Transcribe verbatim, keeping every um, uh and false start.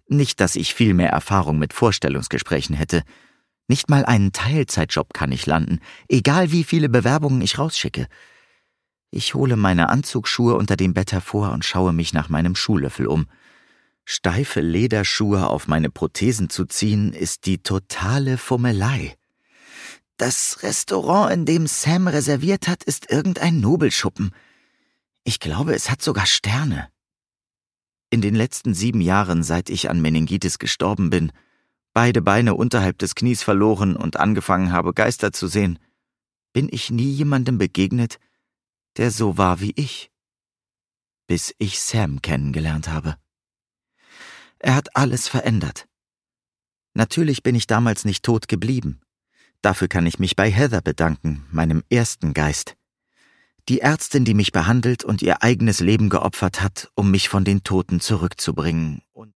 Nicht, dass ich viel mehr Erfahrung mit Vorstellungsgesprächen hätte. Nicht mal einen Teilzeitjob kann ich landen, egal wie viele Bewerbungen ich rausschicke. Ich hole meine Anzugsschuhe unter dem Bett hervor und schaue mich nach meinem Schuhlöffel um. Steife Lederschuhe auf meine Prothesen zu ziehen, ist die totale Fummelei. Das Restaurant, in dem Sam reserviert hat, ist irgendein Nobelschuppen. Ich glaube, es hat sogar Sterne. In den letzten sieben Jahren, seit ich an Meningitis gestorben bin, beide Beine unterhalb des Knies verloren und angefangen habe, Geister zu sehen, bin ich nie jemandem begegnet, der so war wie ich. Bis ich Sam kennengelernt habe. Er hat alles verändert. Natürlich bin ich damals nicht tot geblieben. Dafür kann ich mich bei Heather bedanken, meinem ersten Geist. Die Ärztin, die mich behandelt und ihr eigenes Leben geopfert hat, um mich von den Toten zurückzubringen. Und